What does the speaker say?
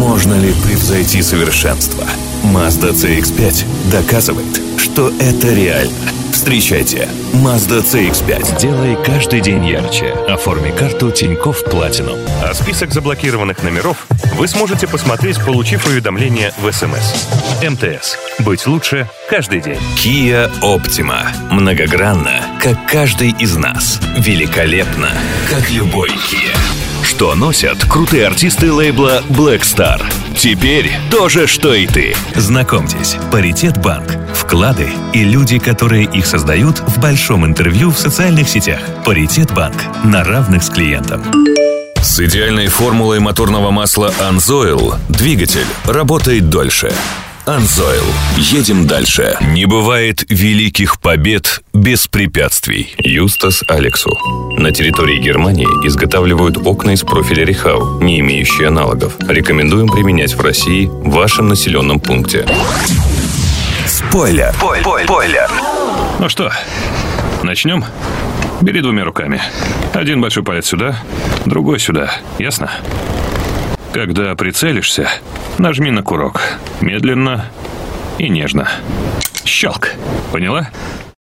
Можно ли превзойти совершенство? Mazda CX-5 доказывает, что это реально. Встречайте Mazda CX-5. Сделай каждый день ярче. Оформи карту Тинькофф Platinum. А список заблокированных номеров вы сможете посмотреть, получив уведомление в СМС. МТС. Быть лучше каждый день. Kia Optima. Многогранно, как каждый из нас. Великолепно, как любой Kia. Что носят крутые артисты лейбла Black Star? Теперь то же, что и ты. Знакомьтесь, Паритет Банк. Вклады и люди, которые их создают, в большом интервью в социальных сетях. Паритет Банк. На равных с клиентом. С идеальной формулой моторного масла Анзоил двигатель работает дольше. Анзоил. Едем дальше. Не бывает великих побед без препятствий. Юстас Алексу. На территории Германии изготавливают окна из профиля Рихау, не имеющие аналогов. Рекомендуем применять в России в вашем населенном пункте. Спойлер. Спойлер. Ну что, начнем? Бери двумя руками. Один большой палец сюда, другой сюда. Ясно? Когда прицелишься, нажми на курок. Медленно и нежно. Щелк. Поняла?